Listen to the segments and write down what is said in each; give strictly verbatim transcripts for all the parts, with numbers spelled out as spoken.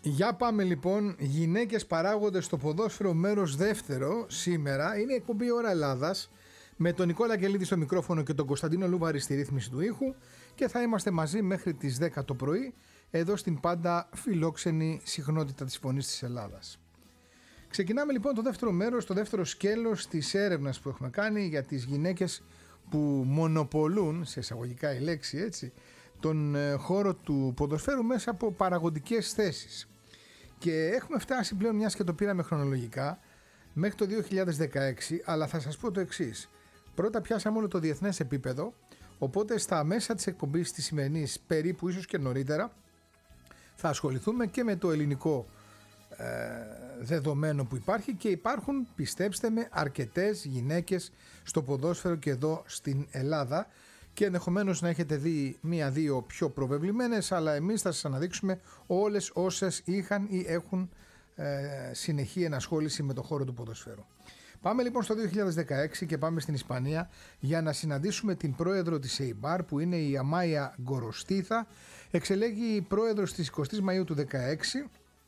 Για πάμε λοιπόν, γυναίκες παράγοντες στο ποδόσφαιρο μέρος δεύτερο. Σήμερα είναι η εκπομπή Ώρα Ελλάδας με τον Νικόλα Αγγελίδη στο μικρόφωνο και τον Κωνσταντίνο Λούβαρη στη ρύθμιση του ήχου και θα είμαστε μαζί μέχρι τις δέκα το πρωί εδώ στην πάντα φιλόξενη συχνότητα της φωνής της Ελλάδας. Ξεκινάμε λοιπόν το δεύτερο μέρος, το δεύτερο σκέλος της έρευνας που έχουμε κάνει για τις γυναίκες που μονοπολούν, σε εισαγωγικά η λέξη έτσι, τον χώρο του ποδοσφαίρου μέσα από παραγωγικές θέσεις. Και έχουμε φτάσει πλέον, μιας και το πήραμε χρονολογικά, μέχρι το δύο χιλιάδες δεκαέξι, αλλά θα σας πω το εξής. Πρώτα πιάσαμε όλο το διεθνές επίπεδο, οπότε στα μέσα της εκπομπής της σημερινής, περίπου ίσως και νωρίτερα, θα ασχοληθούμε και με το ελληνικό ε, δεδομένο που υπάρχει και υπάρχουν, πιστέψτε με, αρκετές γυναίκες στο ποδόσφαιρο και εδώ στην Ελλάδα και ενδεχομένως να έχετε δει μία-δύο πιο προβεβλημένες, αλλά εμείς θα σας αναδείξουμε όλες όσες είχαν ή έχουν ε, συνεχή ενασχόληση με το χώρο του ποδοσφαίρου. Πάμε λοιπόν στο δύο χιλιάδες δεκαέξι και πάμε στην Ισπανία για να συναντήσουμε την πρόεδρο της Eibar που είναι η Αμάια Γκοροστίθα. Εξελέγει πρόεδρος της εικοστής Μαΐου του δεκαέξι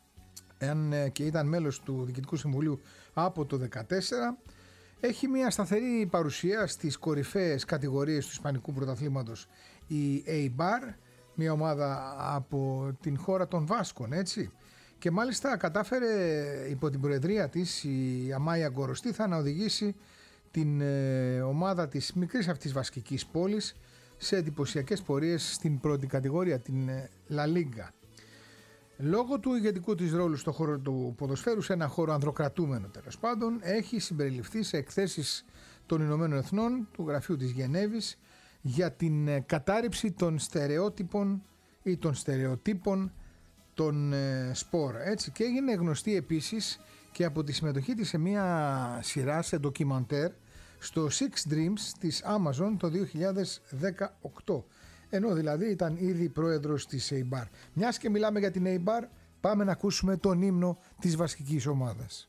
και ήταν μέλος του Διοικητικού Συμβουλίου από το δεκατέσσερα. Έχει μια σταθερή παρουσία στις κορυφαίες κατηγορίες του Ισπανικού πρωταθλήματος η Eibar, μια ομάδα από την χώρα των Βάσκων, έτσι. Και μάλιστα κατάφερε υπό την προεδρία της η Αμάια Γκοροστίθα να οδηγήσει την ομάδα της μικρής αυτής βασκικής πόλης σε εντυπωσιακές πορείες στην πρώτη κατηγορία, την La Liga. Λόγω του ηγετικού της ρόλου στον χώρο του ποδοσφαίρου, σε ένα χώρο ανδροκρατούμενο τέλος πάντων, έχει συμπεριληφθεί σε εκθέσεις των Ηνωμένων Εθνών, του Γραφείου της Γενέβης, για την κατάρριψη των στερεότυπων ή των στερεοτύπων των ε, σπορ. Έτσι, και έγινε γνωστή επίσης και από τη συμμετοχή της σε μια σειρά, σε ντοκιμαντέρ, στο Six Dreams της Amazon το δύο χιλιάδες δεκαοκτώ. Ενώ δηλαδή ήταν ήδη πρόεδρος της Eibar. Μιας και μιλάμε για την Eibar, πάμε να ακούσουμε τον ύμνο της βασικής ομάδας.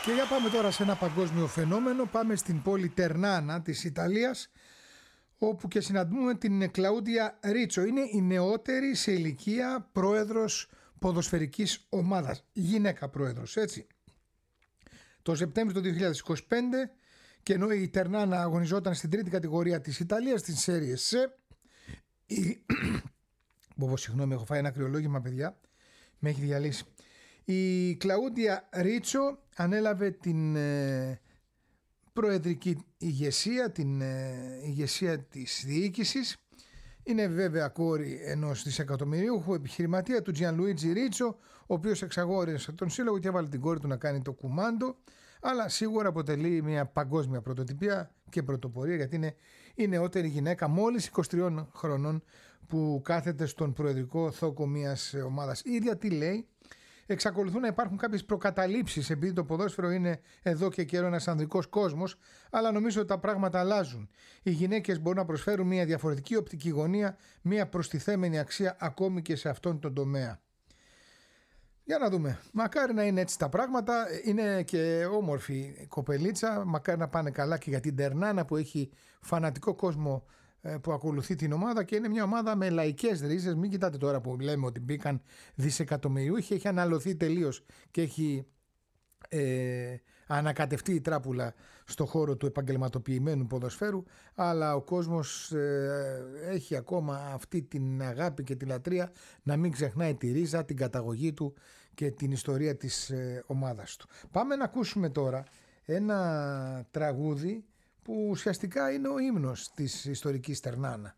Και για πάμε τώρα σε ένα παγκόσμιο φαινόμενο. Πάμε στην πόλη Τερνάνα της Ιταλίας, όπου και συναντούμε την Κλαούντια Ρίτσο. Είναι η νεότερη σε ηλικία πρόεδρος ποδοσφαιρικής ομάδας. Γυναίκα πρόεδρος, έτσι. Το Σεπτέμβριο του δύο χιλιάδες είκοσι πέντε, και ενώ η Τερνάνα αγωνιζόταν στην τρίτη κατηγορία της Ιταλίας, στην Serie C, η... Μποβο, συγγνώμη, έχω φάει ένα κρυολόγημα, παιδιά. Με έχει διαλύσει. Η Κλαούντια Ρίτσο ανέλαβε την ε, προεδρική ηγεσία, την ε, ηγεσία της διοίκησης. Είναι βέβαια κόρη ενός δισεκατομμυρίουχου επιχειρηματία, του Τζιανλουίτζι Ρίτσο, ο οποίος εξαγόρισε τον σύλλογο και έβαλε την κόρη του να κάνει το κουμάντο. Αλλά σίγουρα αποτελεί μια παγκόσμια πρωτοτυπία και πρωτοπορία, γιατί είναι η νεότερη γυναίκα μόλις είκοσι τριών χρονών που κάθεται στον προεδρικό θόκο μιας ομάδας. Η ίδια τι λέει? Εξακολουθούν να υπάρχουν κάποιες προκαταλήψεις, επειδή το ποδόσφαιρο είναι εδώ και καιρό ένας ανδρικός κόσμος, αλλά νομίζω ότι τα πράγματα αλλάζουν. Οι γυναίκες μπορούν να προσφέρουν μια διαφορετική οπτική γωνία, μια προστιθέμενη αξία ακόμη και σε αυτόν τον τομέα. Για να δούμε. Μακάρι να είναι έτσι τα πράγματα. Είναι και όμορφη η κοπελίτσα. Μακάρι να πάνε καλά και για την Τερνάνα, που έχει φανατικό κόσμο που ακολουθεί την ομάδα, και είναι μια ομάδα με λαϊκές ρίζες. Μην κοιτάτε τώρα που λέμε ότι μπήκαν δισεκατομμυριούχοι. Έχει αναλωθεί τελείως και έχει ε, ανακατευτεί η τράπουλα στο χώρο του επαγγελματοποιημένου ποδοσφαίρου, αλλά ο κόσμος ε, έχει ακόμα αυτή την αγάπη και τη λατρεία να μην ξεχνάει τη ρίζα, την καταγωγή του και την ιστορία της ε, ομάδας του. Πάμε να ακούσουμε τώρα ένα τραγούδι που ουσιαστικά είναι ο ύμνος της ιστορικής Τερνάνα.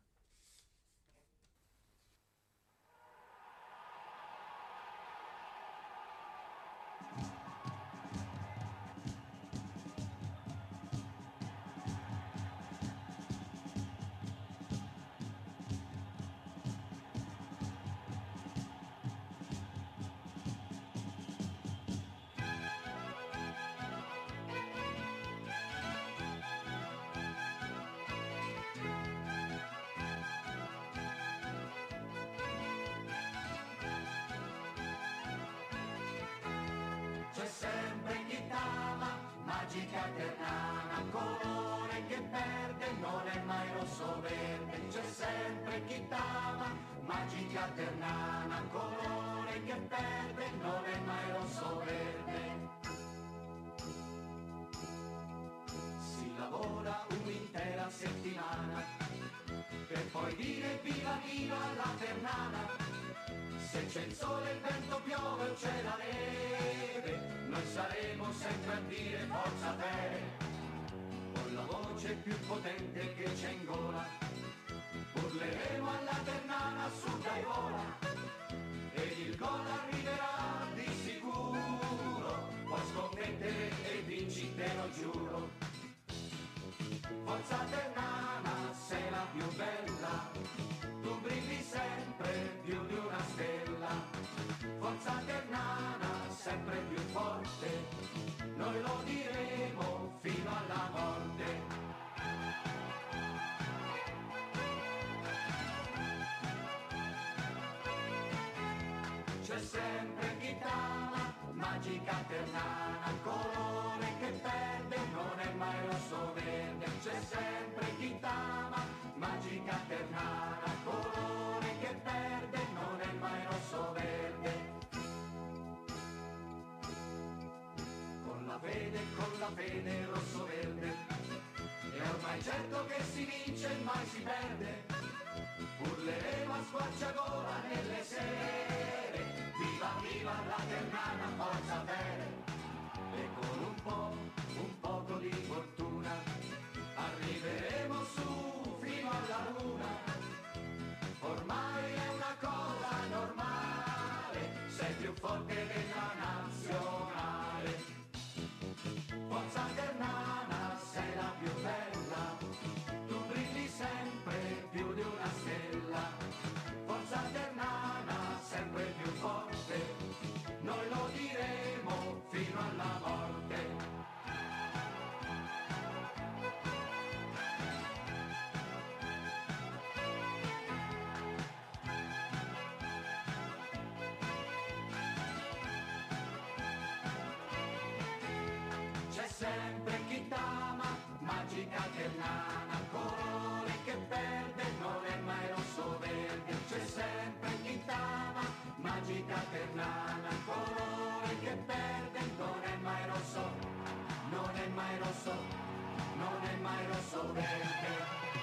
c'è sempre chi t'ama, magica ternana, colore che perde, non è mai rosso verde, c'è sempre chi t'ama, magica ternana, colore che perde, non è mai rosso, non è mai rosso, non è mai rosso verde.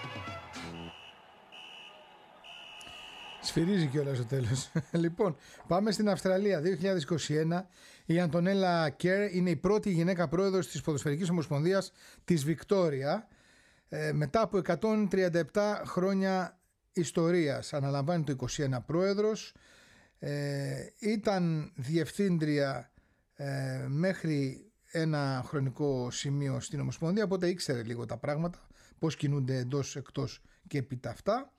Σφυρίζει κιόλας στο τέλος. Λοιπόν, πάμε στην Αυστραλία. δύο χιλιάδες είκοσι ένα. Η Αντωνέλα Κέρ είναι η πρώτη γυναίκα πρόεδρος της Ποδοσφαιρικής Ομοσπονδίας της Βικτόρια. Ε, μετά από εκατόν τριάντα επτά χρόνια ιστορίας. Αναλαμβάνει το είκοσι ένα πρόεδρος. Ε, ήταν διευθύντρια ε, μέχρι ένα χρονικό σημείο στην Ομοσπονδία, οπότε ήξερε λίγο τα πράγματα, πώς κινούνται εντός, εκτός και επί τα αυτά.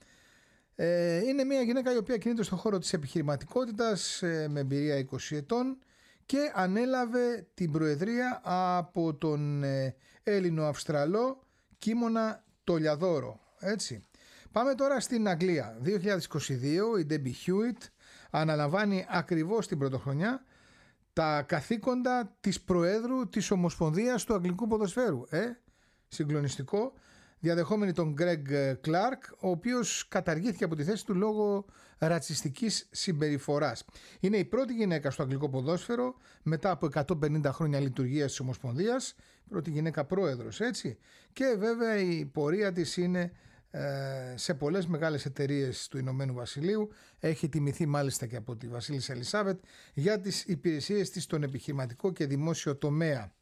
Είναι μια γυναίκα η οποία κινείται στον χώρο της επιχειρηματικότητας με εμπειρία είκοσι ετών και ανέλαβε την προεδρία από τον Έλληνο-Αυστραλό Κίμωνα Τολιαδόρο. Έτσι. Πάμε τώρα στην Αγγλία. δύο χιλιάδες είκοσι δύο η Ντέμπι Χιούιτ αναλαμβάνει ακριβώς την πρωτοχρονιά τα καθήκοντα της Προέδρου της Ομοσπονδίας του Αγγλικού Ποδοσφαίρου. Ε, συγκλονιστικό. Διαδεχόμενη τον Γκρέγκ Κλάρκ, ο οποίος καταργήθηκε από τη θέση του λόγω ρατσιστικής συμπεριφοράς. Είναι η πρώτη γυναίκα στο αγγλικό ποδόσφαιρο μετά από εκατόν πενήντα χρόνια λειτουργίας της Ομοσπονδίας, πρώτη γυναίκα πρόεδρος, έτσι. Και βέβαια η πορεία της είναι ε, σε πολλές μεγάλες εταιρείες του Ηνωμένου Βασιλείου. Έχει τιμηθεί μάλιστα και από τη Βασίλισσα Ελισάβετ για τις υπηρεσίες της στον επιχειρηματικό και δημόσιο τομέα.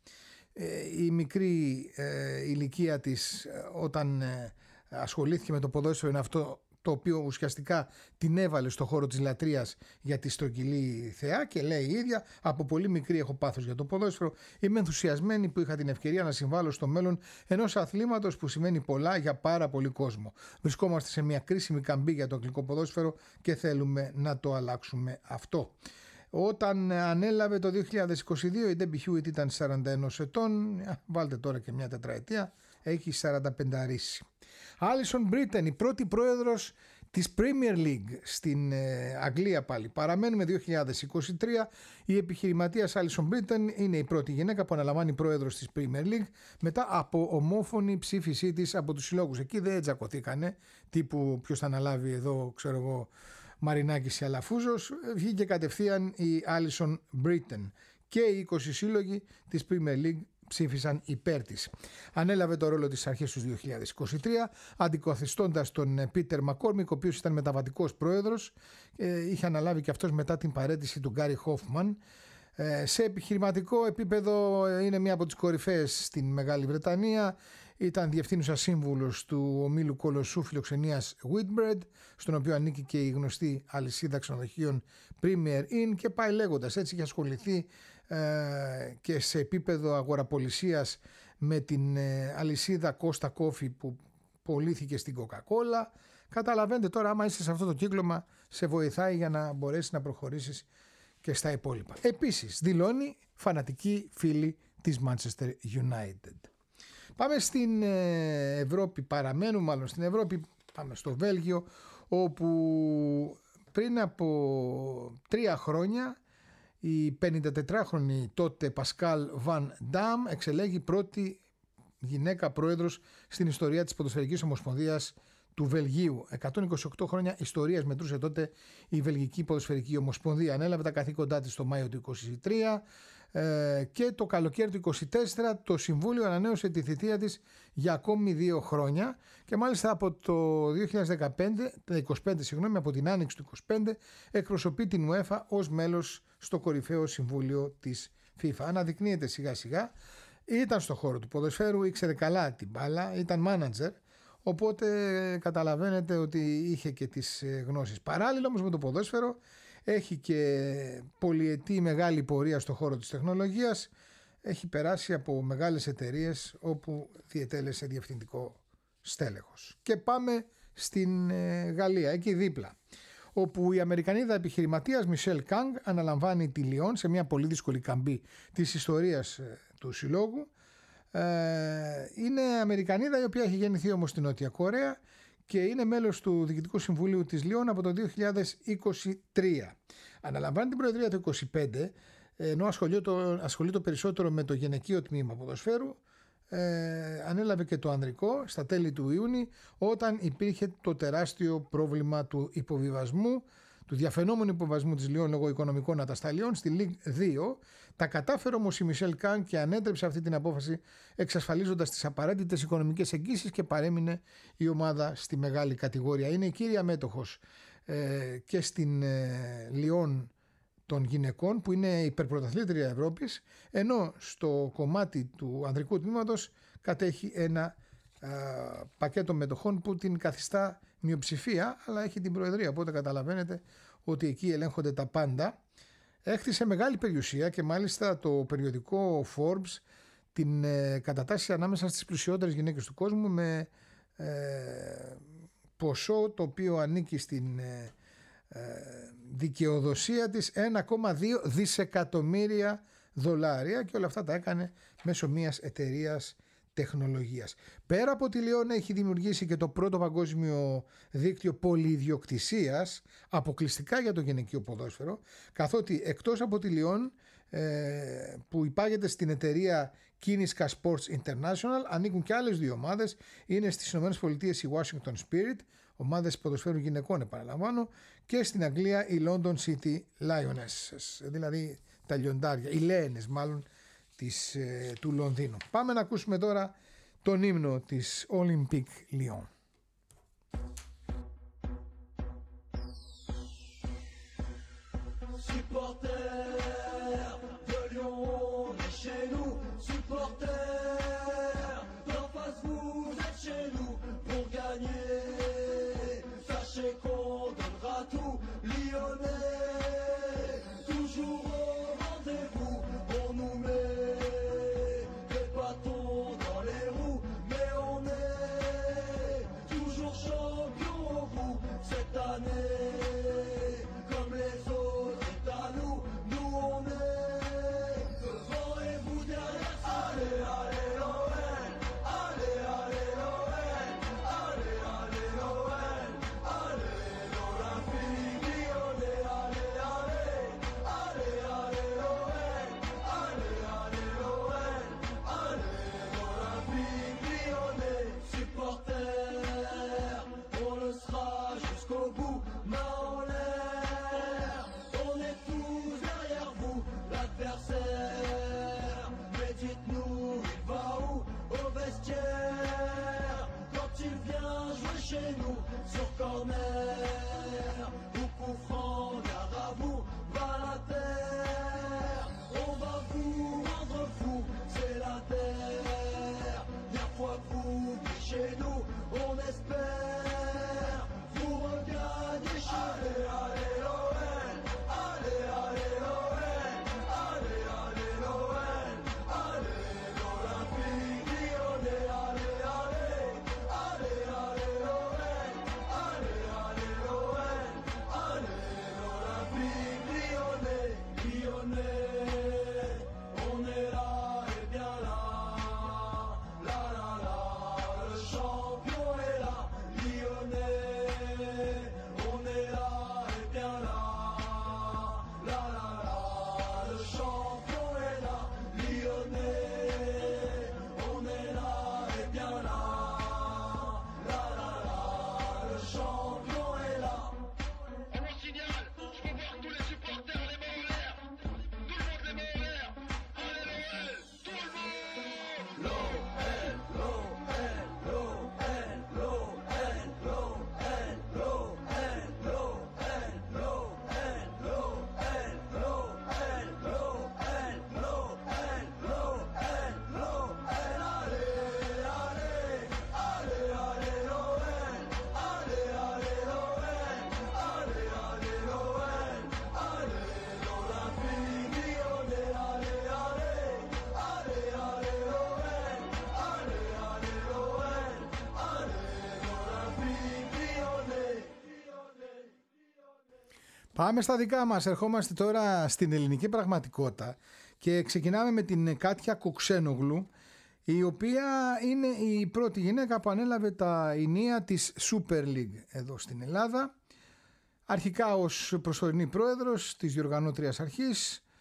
Η μικρή ε, ηλικία της όταν ε, ασχολήθηκε με το ποδόσφαιρο είναι αυτό το οποίο ουσιαστικά την έβαλε στο χώρο της λατρείας για τη στρογγυλή θεά και λέει η ίδια: από πολύ μικρή έχω πάθος για το ποδόσφαιρο, είμαι ενθουσιασμένη που είχα την ευκαιρία να συμβάλλω στο μέλλον ενός αθλήματος που σημαίνει πολλά για πάρα πολύ κόσμο. Βρισκόμαστε σε μια κρίσιμη καμπή για το αγγλικό ποδόσφαιρο και θέλουμε να το αλλάξουμε αυτό. Όταν ανέλαβε το δύο χιλιάδες είκοσι δύο η Ντέμπι Χιούιτ ήταν σαράντα ένα ετών, βάλτε τώρα και μια τετραετία, έχει σαράντα πέντε αρίσει. Άλισον Μπρίτεν, η πρώτη πρόεδρος της Premier League στην Αγγλία πάλι. Παραμένουμε δύο χιλιάδες είκοσι τρία, η επιχειρηματίας Άλισον Μπρίτεν είναι η πρώτη γυναίκα που αναλαμβάνει πρόεδρος της Premier League μετά από ομόφωνη ψήφισή της από τους συλλόγους. Εκεί δεν τζακωθήκανε, τύπου ποιος θα αναλάβει εδώ, ξέρω εγώ, Μαρινάκης ή Αλαφούζος. Βγήκε κατευθείαν η Άλισον Μπρίτεν και οι είκοσι σύλλογοι της Premier League ψήφισαν υπέρ της. Ανέλαβε το ρόλο της αρχές του δύο χιλιάδες είκοσι τρία, αντικαθιστώντας τον Πίτερ Μακκόρμικ, ο οποίος ήταν μεταβατικός πρόεδρος, είχε αναλάβει και αυτός μετά την παραίτηση του Γκάρι Χόφμαν. Σε επιχειρηματικό επίπεδο είναι μία από τις κορυφαίες στην Μεγάλη Βρετανία. Ήταν διευθύνουσα σύμβουλος του ομίλου κολοσσού φιλοξενίας Whitbread, στον οποίο ανήκει και η γνωστή αλυσίδα ξενοδοχείων Premier Inn, και πάει λέγοντας. Έτσι είχε ασχοληθεί ε, και σε επίπεδο αγοραπολισίας με την ε, αλυσίδα Costa Coffee που πωλήθηκε στην Coca-Cola. Καταλαβαίνετε τώρα, άμα είσαι σε αυτό το κύκλωμα, σε βοηθάει για να μπορέσει να προχωρήσεις και στα υπόλοιπα. Επίσης δηλώνει φανατική φίλη της Manchester United. Πάμε στην Ευρώπη, παραμένουμε μάλλον στην Ευρώπη, πάμε στο Βέλγιο, όπου πριν από τρία χρόνια η πενηντατετράχρονη τότε Πασκάλ Βαν Ντάμ εξελέγει πρώτη γυναίκα πρόεδρος στην ιστορία της Ποδοσφαιρικής Ομοσπονδίας του Βελγίου. εκατόν είκοσι οκτώ χρόνια ιστορίας μετρούσε τότε η Βελγική Ποδοσφαιρική Ομοσπονδία. Ανέλαβε τα καθήκοντά της το Μάιο του είκοσι τρία ε, και το καλοκαίρι του είκοσι τέσσερα το Συμβούλιο ανανέωσε τη θητεία της για ακόμη δύο χρόνια και μάλιστα από το δύο χιλιάδες δεκαπέντε, είκοσι πέντε συγγνώμη, από την άνοιξη του είκοσι πέντε εκπροσωπεί την UEFA ως μέλος στο κορυφαίο συμβούλιο της FIFA. Αναδεικνύεται σιγά σιγά, ήταν στο χώρο του ποδοσφαίρου, ήξερε καλά την μπάλα, ήταν μάνατζερ. Οπότε καταλαβαίνετε ότι είχε και τις γνώσεις. Παράλληλα όμως με το ποδόσφαιρο έχει και πολυετή μεγάλη πορεία στο χώρο της τεχνολογίας. Έχει περάσει από μεγάλες εταιρείες όπου διετέλεσε διευθυντικό στέλεχος. Και πάμε στην Γαλλία, εκεί δίπλα, όπου η Αμερικανίδα επιχειρηματίας Μισελ Κάνγκ αναλαμβάνει τη Λιόν σε μια πολύ δύσκολη καμπή της ιστορίας του συλλόγου. Είναι Αμερικανίδα η οποία έχει γεννηθεί όμως στη Νότια Κορέα και είναι μέλος του Διοικητικού Συμβουλίου της Λιόν από το δύο χιλιάδες είκοσι τρία. Αναλαμβάνει την προεδρία το είκοσι πέντε ενώ ασχολείται, ασχολείται περισσότερο με το γυναικείο τμήμα ποδοσφαίρου, ε, ανέλαβε και το ανδρικό στα τέλη του Ιούνιου, όταν υπήρχε το τεράστιο πρόβλημα του υποβιβασμού, του διαφαινόμενου υποβιβασμού της Λιόν λόγω οικονομικών ατασταλιών στη Λίγκ δύο. Τα κατάφερε όμως η Μισελ Καν και ανέτρεψε αυτή την απόφαση, εξασφαλίζοντας τις απαραίτητες οικονομικές εγγύσεις, και παρέμεινε η ομάδα στη μεγάλη κατηγορία. Είναι η κύρια μέτοχος ε, και στην ε, Λιόν των γυναικών, που είναι υπερπρωταθλήτρια Ευρώπης, ενώ στο κομμάτι του ανδρικού τμήματος κατέχει ένα α, πακέτο μετοχών που την καθιστά μειοψηφία, αλλά έχει την προεδρία, οπότε καταλαβαίνετε ότι εκεί ελέγχονται τα πάντα. Έχτισε μεγάλη περιουσία και μάλιστα το περιοδικό Forbes την ε, κατατάσσει ανάμεσα στις πλουσιότερες γυναίκες του κόσμου, με ε, ποσό το οποίο ανήκει στην ε, ε, δικαιοδοσία της ένα κόμμα δύο δισεκατομμύρια δολάρια, και όλα αυτά τα έκανε μέσω μιας εταιρείας τεχνολογίας. Πέρα από τη Λιόν έχει δημιουργήσει και το πρώτο παγκόσμιο δίκτυο πολυιδιοκτησίας αποκλειστικά για το γυναικείο ποδόσφαιρο, καθότι εκτός από τη Λιόν ε, που υπάγεται στην εταιρεία Kiniska Sports International, ανήκουν και άλλες δύο ομάδες. Είναι στις ΗΠΑ η Washington Spirit, ομάδες ποδοσφαίρου γυναικών επαναλαμβάνω, και στην Αγγλία η London City Lionesses, δηλαδή τα λιοντάρια, οι Λέενες μάλλον της, ε, του Λονδίνου. Πάμε να ακούσουμε τώρα τον ύμνο της Olympique Lyon. Πάμε στα δικά μας, ερχόμαστε τώρα στην ελληνική πραγματικότητα και ξεκινάμε με την Κάτια Κουξένογλου, η οποία είναι η πρώτη γυναίκα που ανέλαβε τα ηνία της Super League εδώ στην Ελλάδα, αρχικά ως προσωρινή πρόεδρος της διοργανώτριας αρχής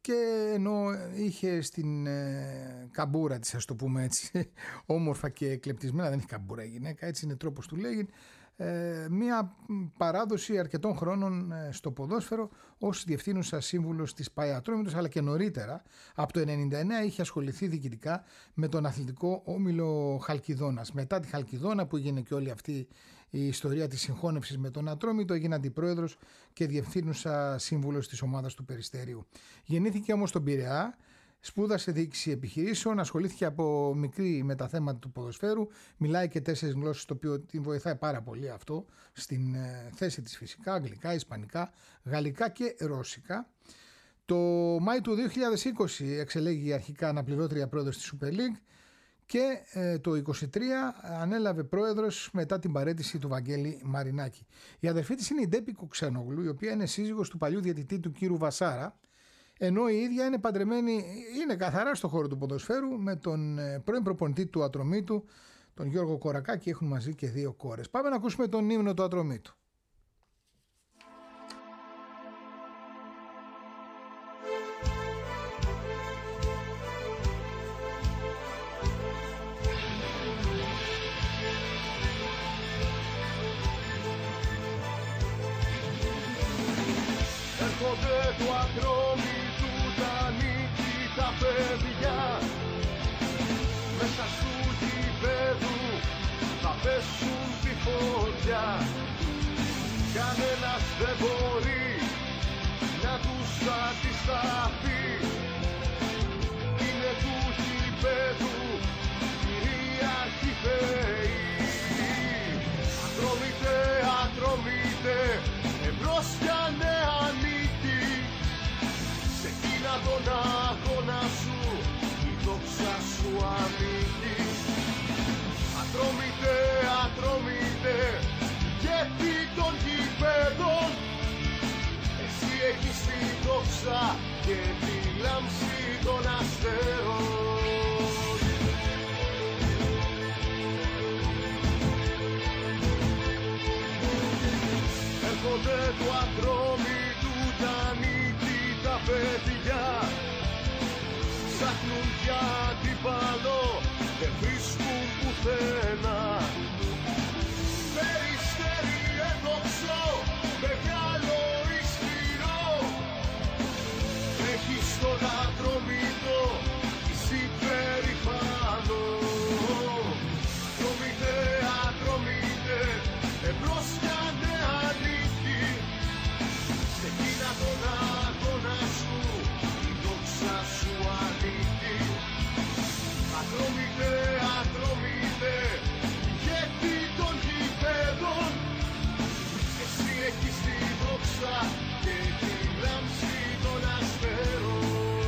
και ενώ είχε στην ε, καμπούρα της, ας το πούμε έτσι, όμορφα και κλεπτισμένα, δεν έχει καμπούρα η γυναίκα, έτσι είναι τρόπος του λέγει, ε, μια παράδοση αρκετών χρόνων ε, στο ποδόσφαιρο ως διευθύνουσα σύμβουλος της ΠΑΕ Ατρόμητος, αλλά και νωρίτερα από το ενενήντα εννέα είχε ασχοληθεί διοικητικά με τον αθλητικό όμιλο Χαλκιδόνας. Μετά τη Χαλκιδόνα που έγινε και όλη αυτή η ιστορία της συγχώνευσης με τον Ατρόμητο, έγινε αντιπρόεδρος και διευθύνουσα σύμβουλος της ομάδας του Περιστέριου. Γεννήθηκε όμως στον Πειραιά, σπούδασε διοίκηση επιχειρήσεων, ασχολήθηκε από μικρή με τα θέματα του ποδοσφαίρου, μιλάει και τέσσερις γλώσσες, το οποίο την βοηθάει πάρα πολύ αυτό στην θέση της φυσικά, αγγλικά, ισπανικά, γαλλικά και ρώσικα. Το Μάη του δύο χιλιάδες είκοσι εξελέγει αρχικά αναπληρώτρια πρόεδρος της Super League και ε, το είκοσι τρία ανέλαβε πρόεδρος μετά την παραίτηση του Βαγγέλη Μαρινάκη. Η αδερφή της είναι η Ντέπη Κουξένογλου, η οποία είναι σύζυγος του παλιού διαιτητή του κύρου Βασάρα, ενώ η ίδια είναι παντρεμένη, είναι καθαρά στο χώρο του ποδοσφαίρου με τον ε, πρώην προπονητή του Ατρομήτου, τον Γιώργο Κορακάκη, έχουν μαζί και δύο κόρες. Πάμε να ακούσουμε τον ύμνο του Ατρομήτου. Έρχονται του Ατρόμητου τα νίκη τα παιδιά, μέσα στου γηπέδου θα πέσουν τη φωτιά. Κανένας δεν μπορεί να τους αντισταθεί, είναι του γηπέδου κυρίαρχοι θεοί. Ατρόμητε, Ατρόμητε, εμπρός για νέα νίκη, σε εκείνα τον αγώνα σου η δόξα σου ανήκει. Ατρόμητε, Ατρόμητε, γιατί των γηπέδων, εσύ έχεις τη δόξα και τη λάμψη των αστέρων. Έρχονται του Ατρόμητου τα νίκη τα παιδιά, ψάχνουν για αντίπαλο, δεν βρίσκουν πουθενά. Περιστέρι έδοξο, μεγάλο ισχυρό, έχει στον Ατρόμητο εσύ περηφανό. Ατρόμητε, Ατρόμητε, εμπρός για νέα νίκη, σε εκείνα τον αγώνα σου η δόξα σου ανήκει. Ατρόμητε, Ατρόμητε, γιατί των γηπέδων, εσύ έχεις τη δόξα και τη λάμψη των αστέρων.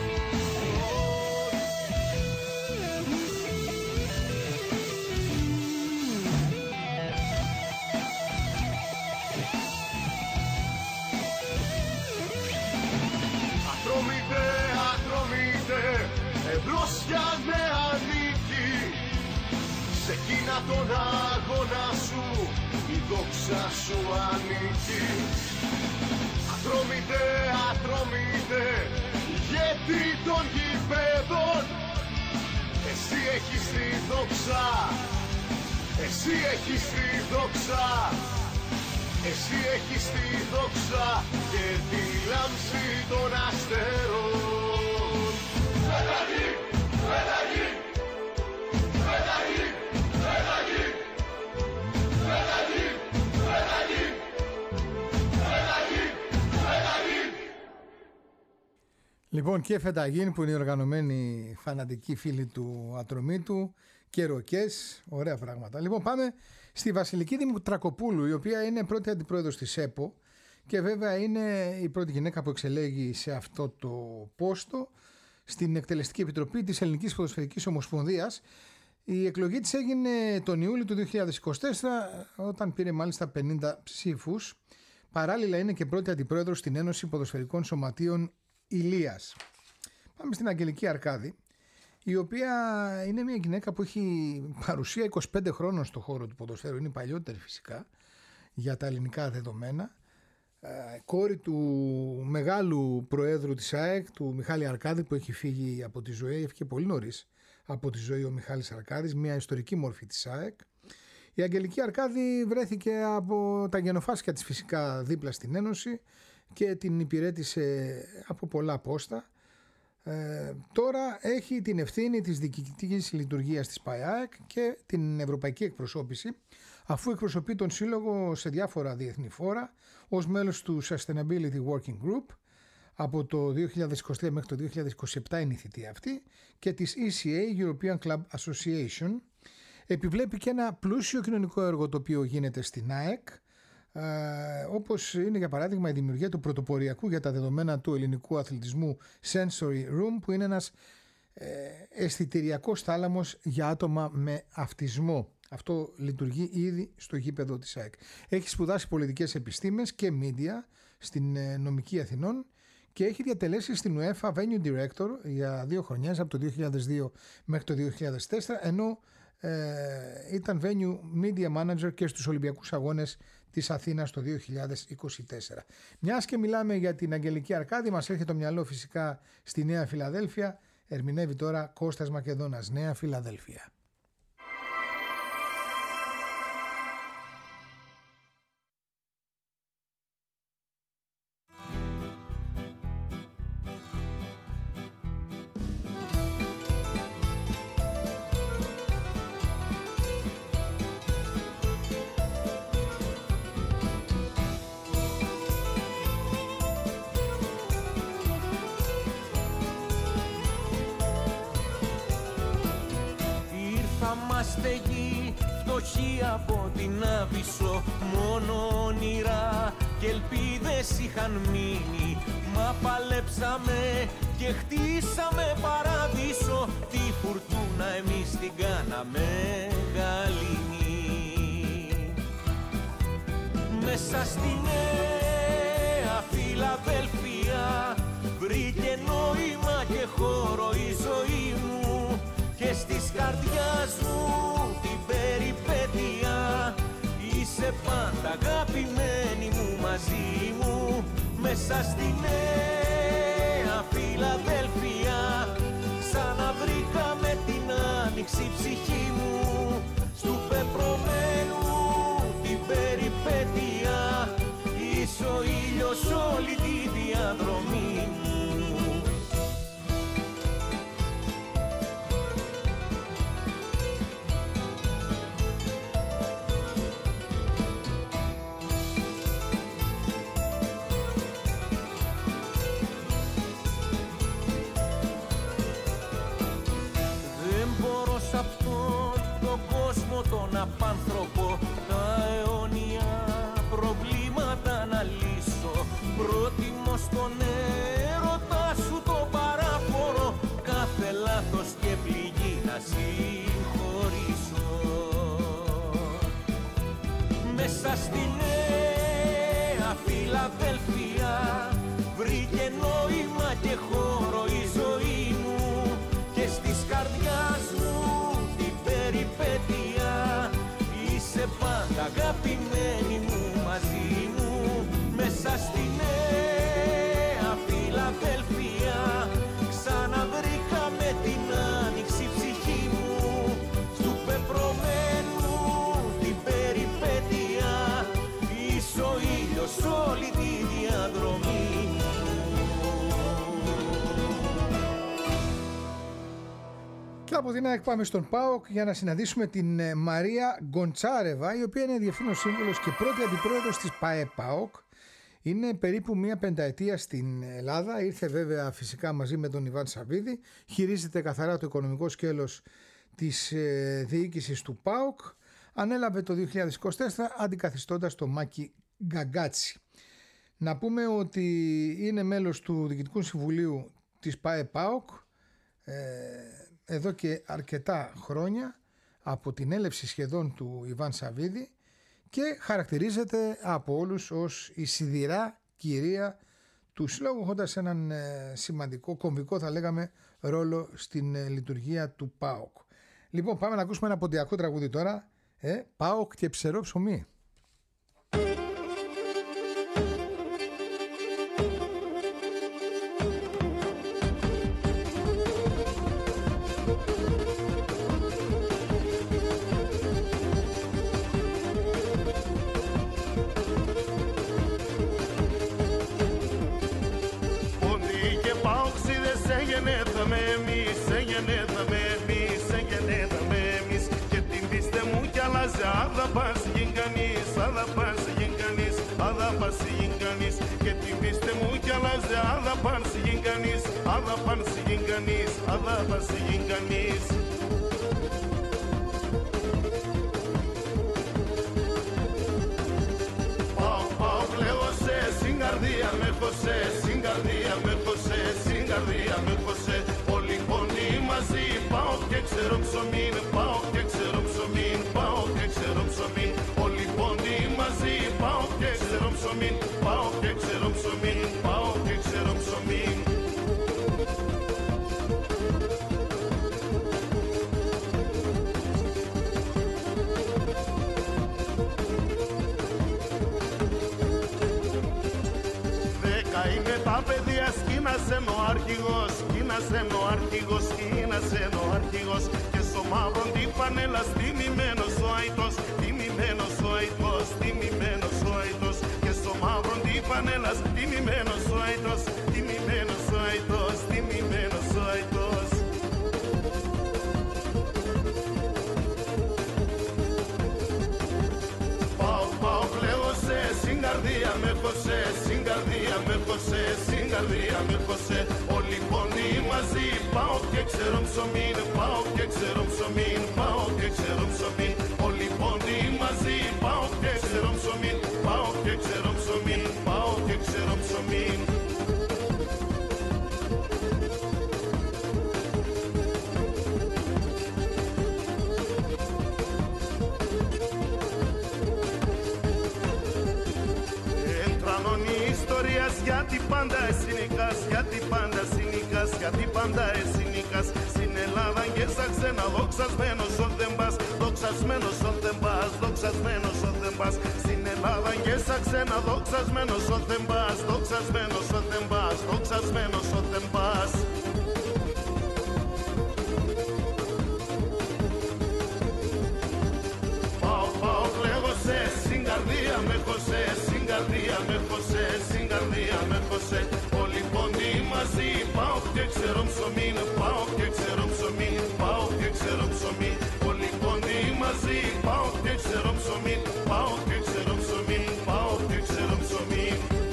Ατρόμητε, Ατρόμητε, εμπρός για νέα νίκη, σε εκείνα τον αγώνα σου η δόξα σου ανήκει. Ατρόμητε, Ατρόμητε, γιατί των γηπέδων, εσύ έχεις τη δόξα, εσύ έχεις τη δόξα, εσύ έχεις τη δόξα και τη λάμψη των αστέρων. Πέταγη, πέταγη, πέταγη, πέταγη, πέταγη, πέταγη, πέταγη, πέταγη. Λοιπόν, και Φεταγίν που είναι οι οργανωμένοι φανατικοί φίλοι του Ατρομήτου και ροκές, ωραία πράγματα. Λοιπόν, πάμε στη Βασιλική Δημητρακοπούλου, η οποία είναι πρώτη αντιπρόεδρος της ΕΠΟ και βέβαια είναι η πρώτη γυναίκα που εξελέγει σε αυτό το πόστο στην Εκτελεστική Επιτροπή της Ελληνικής Ποδοσφαιρικής Ομοσπονδίας. Η εκλογή της έγινε τον Ιούλιο του δύο χιλιάδες είκοσι τέσσερα, όταν πήρε μάλιστα πενήντα ψήφους. Παράλληλα είναι και πρώτη αντιπρόεδρος στην Ένωση Ποδοσφαιρικών Σωματείων Ηλίας. Πάμε στην Αγγελική Αρκάδη, η οποία είναι μια γυναίκα που έχει παρουσία είκοσι πέντε χρόνων στο χώρο του ποδοσφαίρου, είναι παλιότερη φυσικά για τα ελληνικά δεδομένα. κόρη του μεγάλου προέδρου της ΑΕΚ, του Μιχάλη Αρκάδη, που έχει φύγει από τη ζωή, έφυγε πολύ νωρίς από τη ζωή ο Μιχάλης Αρκάδης, μια ιστορική μορφή της ΑΕΚ. Η Αγγελική Αρκάδη βρέθηκε από τα γενοφάσκια της φυσικά δίπλα στην Ένωση και την υπηρέτησε από πολλά πόστα. Ε, τώρα έχει την ευθύνη της διοικητικής λειτουργίας της ΠΑΕΑΕΚ και την ευρωπαϊκή εκπροσώπηση, αφού εκπροσωπεί τον Σύλλογο σε διάφορα διεθνή φόρα ως μέλος του Sustainability Working Group από το δύο χιλιάδες είκοσι τρία μέχρι το δύο χιλιάδες είκοσι επτά είναι η θητεία αυτή, και της ι σι έι European Club Association. Επιβλέπει και ένα πλούσιο κοινωνικό έργο το οποίο γίνεται στην ΑΕΚ, ε, όπως είναι για παράδειγμα η δημιουργία του πρωτοποριακού για τα δεδομένα του ελληνικού αθλητισμού Sensory Room, που είναι ένας ε, αισθητηριακός θάλαμος για άτομα με αυτισμό. Αυτό λειτουργεί ήδη στο γήπεδο της ΑΕΚ. Έχει σπουδάσει πολιτικές επιστήμες και media στην νομική Αθηνών και έχει διατελέσει στην UEFA Venue Director για δύο χρονιές, από το δύο χιλιάδες δύο μέχρι το δύο χιλιάδες τέσσερα, ενώ ε, ήταν Venue Media Manager και στους Ολυμπιακούς Αγώνες της Αθήνας το δύο χιλιάδες είκοσι τέσσερα. Μιας και μιλάμε για την Αγγελική Αρκάδη, μας έρχεται το μυαλό φυσικά στη Νέα Φιλαδέλφια. Ερμηνεύει τώρα Κώστας Μακεδόνας, Νέα Φιλαδέλφια. Στεγή, φτωχοί από την Άβυσσο, μόνο όνειρα και ελπίδες είχαν μείνει. Μα παλέψαμε και χτίσαμε παράδεισο, τη φουρτούνα εμείς την κάναμε γαλήνη. Μέσα στη Νέα Φιλαδέλφια βρήκε νόημα και χώρο η ζωή μου, και στις καρδιάς μου την περιπέτεια είσαι πάντα αγαπημένη μου μαζί μου. Μέσα στη Νέα Φιλαδέλφια ξαναβρήκαμε την άνοιξη ψυχή μου, στου πεπρωμένου την περιπέτεια είσαι ο ήλιος όλη τη διαδρομή μου. Τον απάνθρωπο τα αιώνια προβλήματα να λύσω, πρότιμο στον έρωτα σου το παράφορο, κάθε λάθος και πληγή να συγχωρήσω. Μέσα στη Νέα Φιλαδέλφια βρήκε νόημα και χώρο η ζωή μου, και στις καρδιάς μου την περιπέτεια είσαι πάντα αγαπημένη μου μαζί μου. Μέσα στη Νέα Φιλαδέλφια ξαναβρήκαμε την άνοιξη ψυχή μου, στου πεπρωμένου την περιπέτεια είσαι ο ήλιος όλη τη διαδρομή μου. Και από την ΑΕΚ πάμε στον ΠΑΟΚ για να συναντήσουμε την Μαρία Γκοντσάρεβα, η οποία είναι διευθύνων σύμβουλος και πρώτη αντιπρόεδρος της ΠΑΕ-ΠΑΟΚ. Είναι περίπου μία πενταετία στην Ελλάδα. Ήρθε βέβαια φυσικά μαζί με τον Ιβάν Σαββίδη. Χειρίζεται καθαρά το οικονομικό σκέλος της ε, διοίκησης του ΠΑΟΚ. Ανέλαβε το δύο χιλιάδες είκοσι τέσσερα αντικαθιστώντας το Μάκη Γκαγκάτσι. Να πούμε ότι είναι μέλος του Διοικητικού Συμβουλίου της ΠΑΕ-ΠΑΟΚ ε, εδώ και αρκετά χρόνια, από την έλευση σχεδόν του Ιβάν Σαββίδη, και χαρακτηρίζεται από όλους ως η σιδηρά κυρία του συλλόγου, έχοντας έναν ε, σημαντικό, κομβικό θα λέγαμε, ρόλο στην ε, λειτουργία του ΠΑΟΚ. Λοιπόν, πάμε να ακούσουμε ένα ποντιακό τραγούδι τώρα, ε, ΠΑΟΚ και ψερό ψωμί. αλλάζει, άδα πας γίνει κανείς, άδα πας γίνει κανείς, άδα πας γίνει κανείς. Και την πίστη μου κι αλλάζει, άδα πας γίνει κανείς, άδα πας γίνει κανείς, άδα πας γίνει κανείς. Πάω, πάω, κλαίω σε, στην καρδία με χωσέ, στην καρδία με χωσέ, στην καρδία με χωσέ. Όλοι πονοί μαζί, πάω και ξέρω ψωμί, πάω και ξέρω ψωμί, πάω και ξέρω ψωμί. Όλοι πονοί μαζί, πάω και ξέρω ψωμί, πάω και ξέρω ψωμί, πάω και ξέρω ψωμί. Δέκα είναι τα παιδιά, σκήνασε με ο αρχηγός, σκήνασε με ο αρχηγός, σκήνασε με ο αρχηγός. Και στο μαύρο την πανέλα τιμημένος ο αητός, τιμημένος ο αητός, τιμημένος ο αητός. Και στο μαύρο την πανέλα τιμημένος ο αητός, τιμημένος ο αητός, τιμημένος ο αητός. Πάω, πάω, κλαίω σε, στην καρδία με χωσέ, στην καρδία με χωσέ, στην καρδία με χωσέ. Όλοι πονοί μαζί, πάω και ξέρω ψωμί, πάω και ξέρω ψωμί, πάω και ξέρω ψωμί. Όλοι πονοί μαζί, πάω και ξέρω ψωμί, πάω και ξέρω ψωμί, πάω και ξέρω ψωμί. Γιατί πάντα εσύ νικάς, γιατί πάντα εσύ νικάς, γιατί πάντα εσύ νικάς. Στην Ελλάδα και στα ξένα δοξασμένος ο δεν πας, δοξασμένος ο δεν πας, δοξασμένος ο δεν πας. Στην Ελλάδα και στα ξένα δοξασμένος ο δεν πας, δοξασμένος ο δεν πας, δοξασμένος ο δεν πας. Πάω, πάω, κλαίω σε, στην καρδία με χωσέ, στην καρδία με χωσέ, στην καρδία με χωσέ. Όλοι πονοί μαζί, πάω και ξέρω ψωμί, πάω και ξέρω ψωμί, πάω και ξέρω ψωμί. Όλοι πονοί μαζί, πάω και ξέρω ψωμί, πάω και ξέρω ψωμί, πάω και ξέρω ψωμί.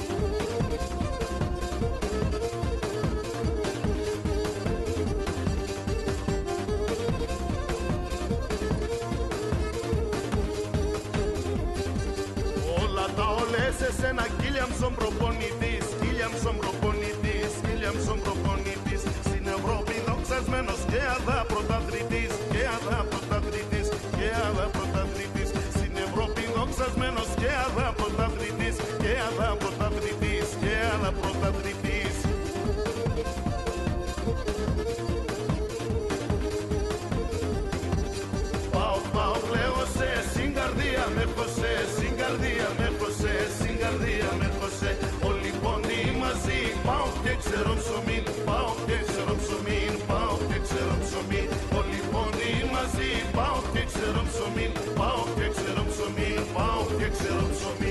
Σε σένα Κίλιαμσον προπονητής, Κίλιαμσον προπονητής, Κίλιαμσον προπονητής. Στην Ευρώπη δοξασμένος και αδά πρωταθλητής, και αδά πρωταθλητής, και αδά πρωταθλητής. Στην Ευρώπη δοξασμένος και αδά πρωταθλητής, και αδά πρωταθλητής, και αδά πρωταθλητής. Πάω, πάω, κλαίω σε, στην καρδία με χωσέ, στην καρδία με χωσέ, στην καρδία με χωσέ. Όλοι πονοί μαζί, πάω και ξέρω ψωμί, πάω και ξέρω ψωμί, πάω και ξέρω ψωμί. Όλοι πονοί μαζί, πάω και ξέρω ψωμί, πάω και ξέρω ψωμί, πάω και ξέρω ψωμί.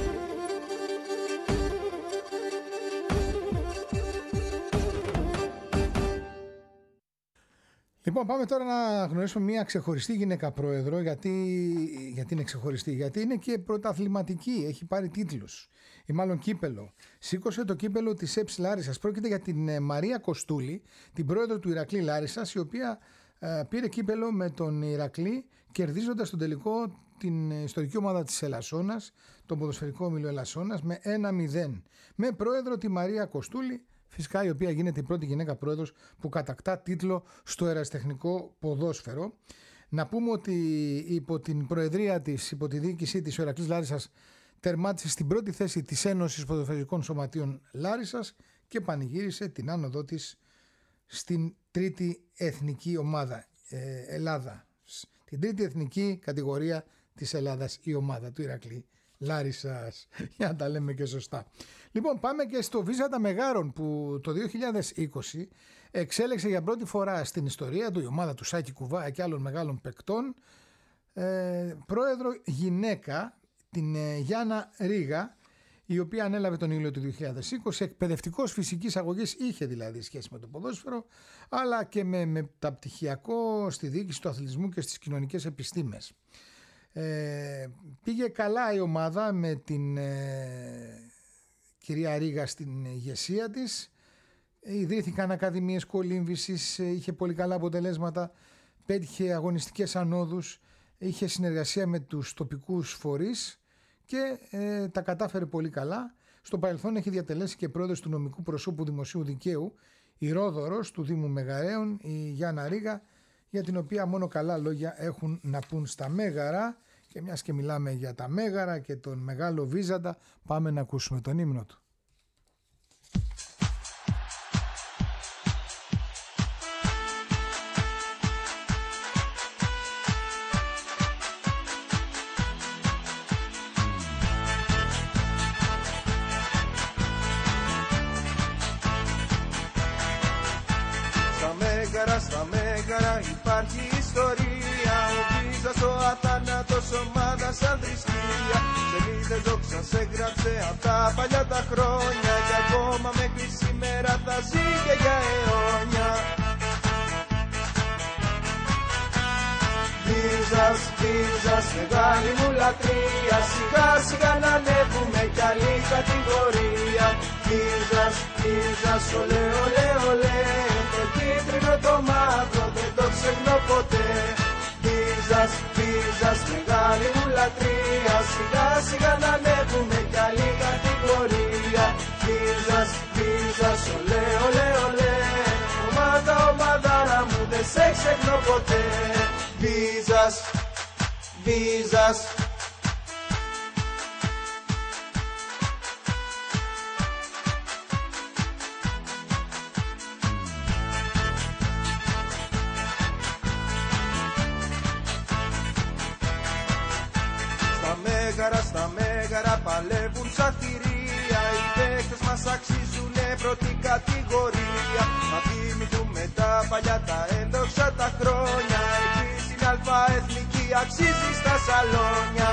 Λοιπόν, πάμε τώρα να γνωρίσουμε μια ξεχωριστή γυναίκα πρόεδρο. Γιατί, γιατί είναι ξεχωριστή, γιατί είναι και πρωταθληματική, έχει πάρει τίτλους ή μάλλον κύπελο. Σήκωσε το κύπελο της ΕΠΣ Λάρισσας. Πρόκειται για την Μαρία Κοστούλη, την πρόεδρο του Ηρακλή Λάρισσας, η οποία ε, πήρε κύπελο με τον Ηρακλή, κερδίζοντας στον τελικό την ιστορική ομάδα της Ελασσόνας, τον ποδοσφαιρικό όμιλο Ελασσόνας, με ένα μηδέν. Με πρόεδρο τη Μαρία Κοστούλη, φυσικά η οποία γίνεται η πρώτη γυναίκα πρόεδρος που κατακτά τίτλο στο ερασιτεχνικό ποδόσφαιρο. Να πούμε ότι υπό την προεδρία της, υπό τη διοίκησή της, ο Ηρακλής Λάρισσας τερμάτισε στην πρώτη θέση της Ένωσης Ποδοσφαιρικών Σωματείων Λάρισσας και πανηγύρισε την άνοδό της στην τρίτη εθνική ομάδα ε, Ελλάδα. Την τρίτη εθνική κατηγορία της Ελλάδας η ομάδα του Ηρακλή Λάρισσας, για να τα λέμε και σωστά. Λοιπόν, πάμε και στο Βίζαντα Μεγάρων, που το δύο χιλιάδες είκοσι εξέλεξε για πρώτη φορά στην ιστορία του η ομάδα του Σάκη Κουβά και άλλων μεγάλων παικτών ε, πρόεδρο γυναίκα, την ε, Γιάννα Ρίγα, η οποία ανέλαβε τον Ιούλιο του δύο χιλιάδες είκοσι. Εκπαιδευτικός φυσικής αγωγής, είχε δηλαδή σχέση με το ποδόσφαιρο, αλλά και με μεταπτυχιακό στη διοίκηση του αθλητισμού και στις κοινωνικές επιστήμες. Ε, πήγε καλά η ομάδα με την ε, κυρία Ρίγα στην ηγεσία της. Ιδρύθηκαν ακαδημίες κολύμβησης, είχε πολύ καλά αποτελέσματα, πέτυχε αγωνιστικές ανόδους, είχε συνεργασία με τους τοπικούς φορείς και ε, τα κατάφερε πολύ καλά. Στο παρελθόν έχει διατελέσει και πρόεδρος του νομικού προσώπου δημοσίου δικαίου, η Ρόδωρος του Δήμου Μεγαρέων, η Γιάννα Ρίγα, για την οποία μόνο καλά λόγια έχουν να πούν στα Μέγαρα. Και μιας και μιλάμε για τα Μέγαρα και τον Μεγάλο Βίζαντα, πάμε να ακούσουμε τον ύμνο του. Στα Μέγαρα υπάρχει ιστορία, ο Βίζας ο αθάνατος, ομάδας σαν θρησκεία. Σελίδες δόξας έγραψε απ' τα παλιά τα χρόνια και ακόμα μέχρι σήμερα θα ζει και για αιώνια. Βίζας, Βίζας, μεγάλη μου λατρεία, σιγά σιγά να ανέβουμε κι άλλη κατηγορία. Βίζας, Βίζας, ολέ, ολέ, ολέ, το κίτρινο το μαύρο δεν το ξεχνώ ποτέ. Βίζας, Βίζας, μεγάλη μου λατρεία, σιγά σιγά να ανέβουμε κι άλλη κατηγορία. Βίζας, Βίζας, ολέ, ολέ, ολέ, ομάδα, ομαδάρα μου δεν σε ξεχνώ ποτέ. Βίζας, Βίζας. Στα Μέγαρα, στα Μέγαρα παλεύουν σαν θηρία, οι παίκτες μας αξίζουνε πρώτη κατηγορία. Μα θυμηθούμε τα παλιά τα ένδοξα τα χρόνια, εκεί στην αλφα εθνική αξίζει στα σαλόνια.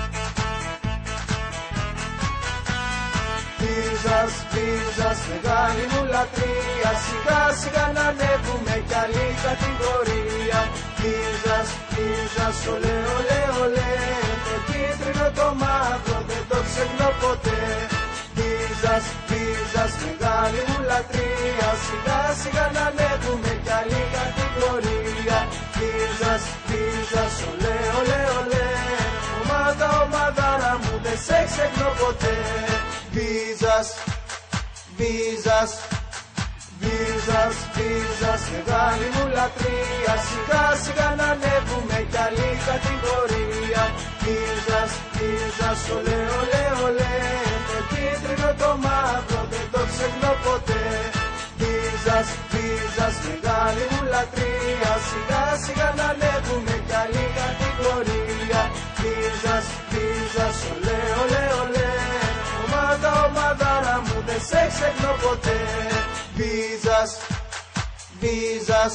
Βίζας, Βίζας, μεγάλη μου λατρεία, σιγά σιγά να ανέβουμε κι άλλη κατηγορία. Βίζας, Βίζας, ολέ, ολέ, ολέ, το κίτρινο το μαύρο δεν το ξεχνώ ποτέ. Βίζας, Βίζας, μεγάλη μου λατρεία, σιγά σιγά να ανέβουμε κι άλλη κατηγορία. Βίζας, Βίζας, ολέ, ολέ, ολέ, ομάδα, ομαδάρα μου δεν σε ξεχνώ ποτέ. Βίζας, Βίζας, Βίζας, Βίζας, μεγάλη μου λατρεία, σιγά σιγά να ανέβουμε κι άλλη κατηγορία. Βίζας, Βίζας, ολέ, ολέ, ολέ, το κίτρινο το μαύρο δεν το ξεχνώ ποτέ. Βίζας, Βίζας, μεγάλη μου λατρεία, σιγά σιγά να ανέβουμε κι άλλη κατηγορία. Βίζας, Βίζας, ολέ, ολέ, ολέ, ομάδα, ομαδάρα μου δεν σε ξεχνώ ποτέ. Βίζας, Βίζας.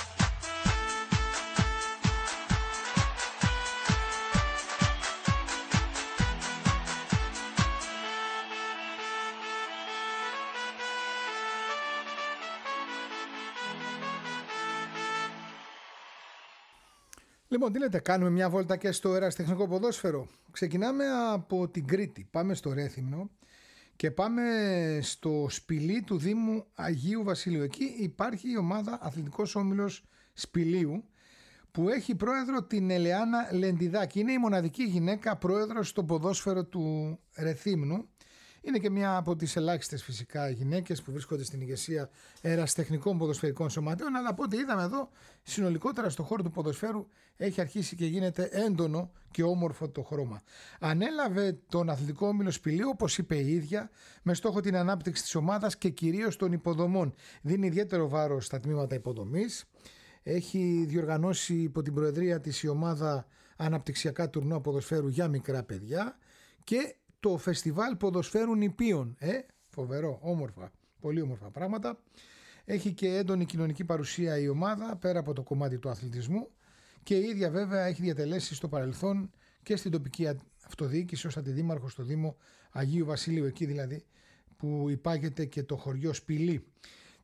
Λοιπόν, τι λέτε, κάνουμε μια βόλτα και στο ερασιτεχνικό ποδόσφαιρο. Ξεκινάμε από την Κρήτη, πάμε στο Ρέθυμνο και πάμε στο Σπηλί του Δήμου Αγίου Βασιλείου. Εκεί υπάρχει η ομάδα Αθλητικός Όμιλος Σπηλίου που έχει πρόεδρο την Ελεάνα Λεντιδάκη. Είναι η μοναδική γυναίκα πρόεδρος στο ποδόσφαιρο του Ρεθύμνου. Είναι και μια από τις ελάχιστες φυσικά γυναίκες που βρίσκονται στην ηγεσία ερασιτεχνικών ποδοσφαιρικών σωματείων, αλλά από ό,τι είδαμε εδώ, συνολικότερα στον χώρο του ποδοσφαίρου έχει αρχίσει και γίνεται έντονο και όμορφο το χρώμα. Ανέλαβε τον Αθλητικό Όμιλο Σπηλίου, όπως είπε η ίδια, με στόχο την ανάπτυξη της ομάδας και κυρίως των υποδομών. Δίνει ιδιαίτερο βάρος στα τμήματα υποδομής. Έχει διοργανώσει υπό την προεδρία της η ομάδα αναπτυξιακά τουρνουά ποδοσφαίρου για μικρά παιδιά και το φεστιβάλ ποδοσφαίρου νηπίων. Ε, φοβερό, όμορφα, πολύ όμορφα πράγματα. Έχει και έντονη κοινωνική παρουσία η ομάδα πέρα από το κομμάτι του αθλητισμού και η ίδια βέβαια έχει διατελέσει στο παρελθόν και στην τοπική αυτοδιοίκηση ως αντιδήμαρχο στο Δήμο Αγίου Βασιλείου, εκεί δηλαδή που υπάγεται και το χωριό Σπηλί.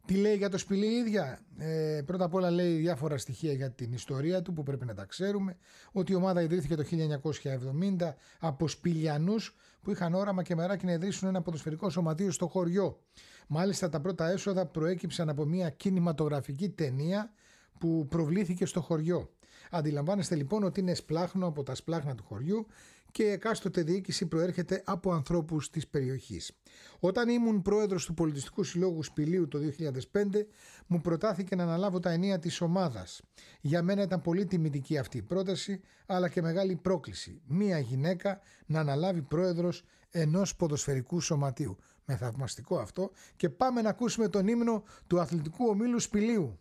Τι λέει για το Σπηλί η ίδια? Ε, πρώτα απ' όλα λέει διάφορα στοιχεία για την ιστορία του που πρέπει να τα ξέρουμε. Ότι η ομάδα ιδρύθηκε το χίλια εννιακόσια εβδομήντα από Σπηλιανούς που είχαν όραμα και μεράκι να ιδρύσουν ένα ποδοσφαιρικό σωματείο στο χωριό. Μάλιστα τα πρώτα έσοδα προέκυψαν από μια κινηματογραφική ταινία που προβλήθηκε στο χωριό. Αντιλαμβάνεστε λοιπόν ότι είναι σπλάχνο από τα σπλάχνα του χωριού και εκάστοτε διοίκηση προέρχεται από ανθρώπους της περιοχής. Όταν ήμουν πρόεδρος του Πολιτιστικού Συλλόγου Σπηλίου το δύο χιλιάδες πέντε, μου προτάθηκε να αναλάβω τα ενία της ομάδας. Για μένα ήταν πολύ τιμητική αυτή η πρόταση, αλλά και μεγάλη πρόκληση. Μία γυναίκα να αναλάβει πρόεδρος ενός ποδοσφαιρικού σωματείου. Με θαυμαστικό αυτό, και πάμε να ακούσουμε τον ύμνο του Αθλητικού Ομίλου Σπηλίου.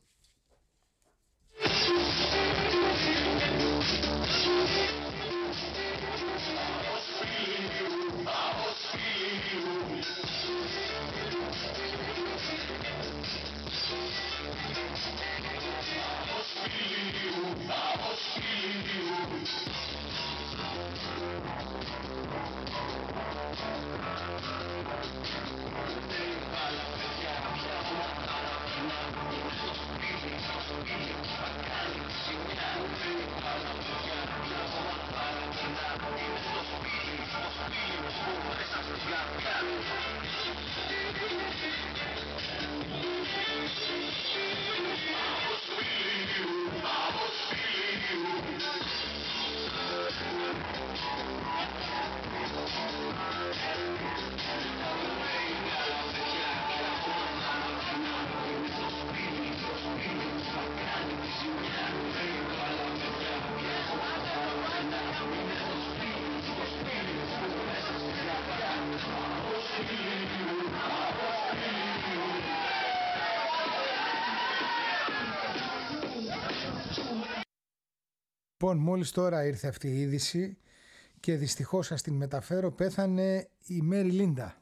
Λοιπόν, μόλις τώρα ήρθε αυτή η είδηση και δυστυχώς σας την μεταφέρω, πέθανε η Μέρι Λίντα.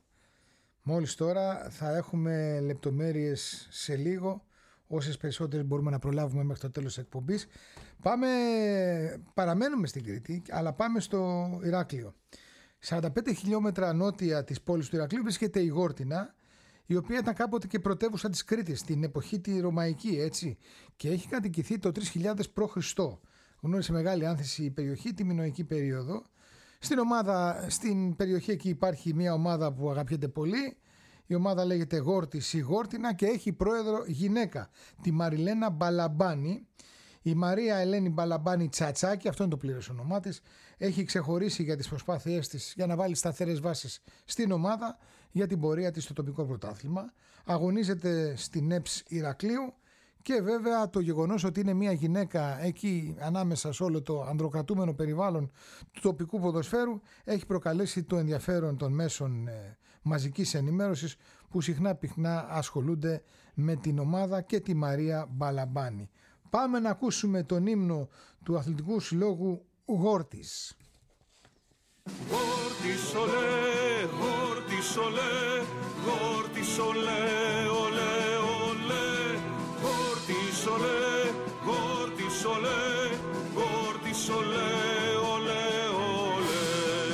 Μόλις τώρα, θα έχουμε λεπτομέρειες σε λίγο, όσες περισσότερες μπορούμε να προλάβουμε μέχρι το τέλος της εκπομπής. Πάμε, παραμένουμε στην Κρήτη, αλλά πάμε στο Ηράκλειο. σαράντα πέντε χιλιόμετρα νότια της πόλης του Ηρακλείου βρίσκεται η Γόρτινα, η οποία ήταν κάποτε και πρωτεύουσα της Κρήτης, στην εποχή τη Ρωμαϊκή, έτσι, και έχει κατοικηθεί το τρεις χιλιάδες προ Χριστό. Γνώρισε μεγάλη άνθηση η περιοχή τη μινωική περίοδο. Στην, ομάδα, στην περιοχή εκεί υπάρχει μια ομάδα που αγαπιέται πολύ. Η ομάδα λέγεται Γόρτης η Γόρτινα και έχει πρόεδρο γυναίκα, τη Μαριλένα Μπαλαμπάνη. Η Μαρία Ελένη Μπαλαμπάνη Τσατσάκη, αυτό είναι το πλήρες όνομά της, έχει ξεχωρίσει για τις προσπάθειές της για να βάλει σταθερές βάσεις στην ομάδα για την πορεία της στο τοπικό πρωτάθλημα. Αγωνίζεται στην ΕΠΣ Ηρακλείου. Και βέβαια το γεγονός ότι είναι μια γυναίκα εκεί ανάμεσα σε όλο το ανδροκρατούμενο περιβάλλον του τοπικού ποδοσφαίρου έχει προκαλέσει το ενδιαφέρον των μέσων ε, μαζικής ενημέρωσης που συχνά πυκνά ασχολούνται με την ομάδα και τη Μαρία Μπαλαμπάνη. Πάμε να ακούσουμε τον ύμνο του Αθλητικού Συλλόγου Γόρτης. Γόρτης ολέ, Γόρτης ολέ, Γόρτης ολέ, ολέ, ολέ. Γόρτης ολέ, Γόρτης ολέ, Γόρτης ολέ, ολέ, ολέ.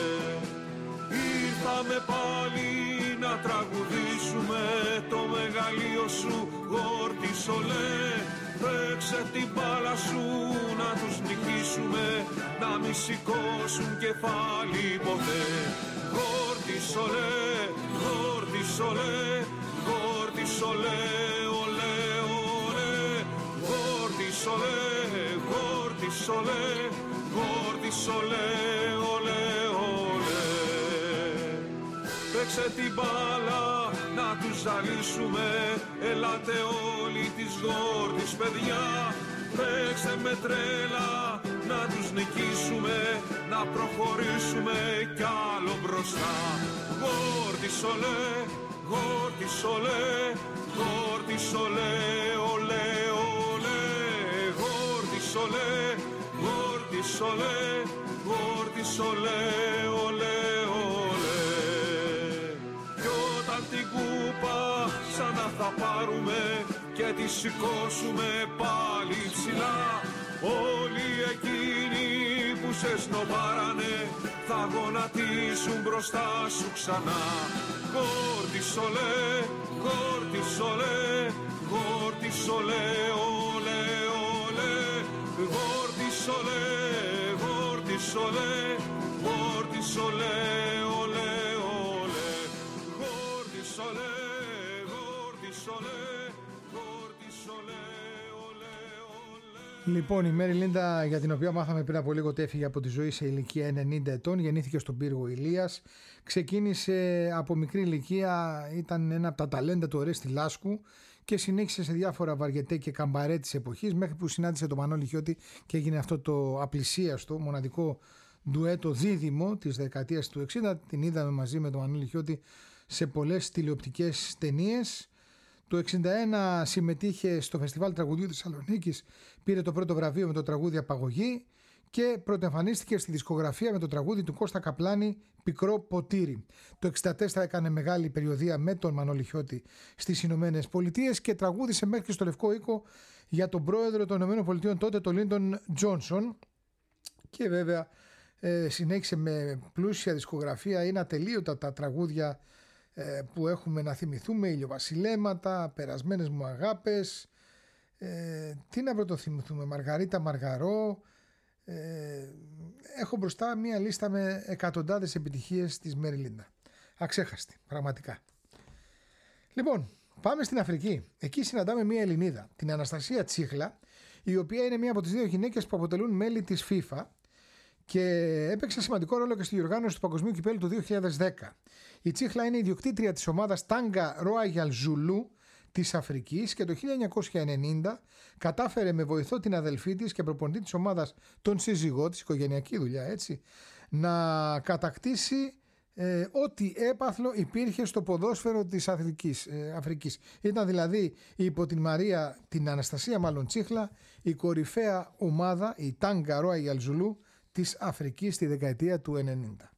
Ήρθαμε πάλι να τραγουδήσουμε το μεγαλείο σου, Γόρτης ολέ. Παίξε την μπάλα σου να τους νικήσουμε, να μη σηκώσουν κεφάλι ποτέ. Γόρτης ολέ, Γόρτης ολέ, Γόρτης ολέ, ολέ, ολέ. Γόρτης ολέ, Γόρτης ολέ, Γόρτης ολέ, ολέ, ολέ. Παίξε την μπάλα να τους ζαλίσουμε, ελάτε όλοι της Γόρτης παιδιά. Παίξτε με τρέλα να τους νικήσουμε, να προχωρήσουμε κι άλλο μπροστά. Γόρτης ολέ, Γόρτης ολέ, Γόρτης ολέ, ολέ, ολέ. Γόρτης ολέ, Γόρτης ολέ, Γόρτης ολέ, ολέ, ολέ. Κι όταν την κούπα ξανά θα πάρουμε και τη σηκώσουμε πάλι ψηλά, όλοι εκείνοι που σε σνομπάρανε θα γονατίσουν μπροστά σου ξανά. Γόρτης ολέ, Γόρτης ολέ, Γόρτισολε, ολέ, ολέ, γόρτισολε, γόρτισολε, γόρτισολε, ολέ, ολέ, γόρτισολε, γόρτισολε, γόρτισολε, ολέ, ολέ. Λοιπόν, η Μέρι Λίντα, για την οποία μάθαμε πριν από λίγο ότι έφυγε από τη ζωή σε ηλικία ενενήντα ετών, γεννήθηκε στον πύργο Ηλίας. Ξεκίνησε από μικρή ηλικία, ήταν ένα από τα ταλέντα του Ορέστη Λάσκου και συνέχισε σε διάφορα βαριετέ και καμπαρέ της εποχής, μέχρι που συνάντησε τον Μανώλη Χιώτη και έγινε αυτό το απλησίαστο μοναδικό ντουέτο δίδυμο της δεκαετίας του εξήντα. Την είδαμε μαζί με τον Μανώλη Χιώτη σε πολλές τηλεοπτικές ταινίες. Το εξήντα ένα συμμετείχε στο Φεστιβάλ Τραγουδιού Θεσσαλονίκης, πήρε το πρώτο βραβείο με το τραγούδι Απαγωγή και πρωτοεμφανίστηκε στη δισκογραφία με το τραγούδι του Κώστα Καπλάνη Πικρό Ποτήρι. Το εξήντα τέσσερα έκανε μεγάλη περιοδεία με τον Μανώλη Χιώτη στις Ηνωμένες Πολιτείες και τραγούδισε μέχρι και στο Λευκό Οίκο για τον πρόεδρο των Ηνωμένων Πολιτείων τότε, τον Λίντον Τζόνσον, και βέβαια ε, συνέχισε με πλούσια δισκογραφία. Είναι ατελείωτα τα τραγούδια ε, που έχουμε να θυμηθούμε: Ηλιοβασιλέματα, Περασμένες μου αγάπες, ε, τι να πρωτοθυμηθούμε, Μαργαρίτα Μαργαρό. Ε, έχω μπροστά μία λίστα με εκατοντάδες επιτυχίες της Μέρι Λίντα. Αξέχαστη, πραγματικά. Λοιπόν, πάμε στην Αφρική. Εκεί συναντάμε μία Ελληνίδα, την Αναστασία Τσίχλα, η οποία είναι μία από τις δύο γυναίκες που αποτελούν μέλη της FIFA και έπαιξε σημαντικό ρόλο και στη διοργάνωση του Παγκοσμίου Κυπέλλου του δύο χιλιάδες δέκα. Η Τσίχλα είναι ιδιοκτήτρια της ομάδας Tanga Royal Zulu της Αφρικής και το χίλια εννιακόσια ενενήντα κατάφερε με βοηθό την αδελφή της και προπονητή της ομάδας, τον σύζυγό της, οικογενειακή δουλειά έτσι, να κατακτήσει ε, ό,τι έπαθλο υπήρχε στο ποδόσφαιρο της Αφρικής, ε, Αφρικής. Ήταν δηλαδή υπό την Μαρία, την Αναστασία μάλλον Τσίχλα, η κορυφαία ομάδα, η Tanga Royal Zulu της Αφρικής στη δεκαετία του ενενήντα.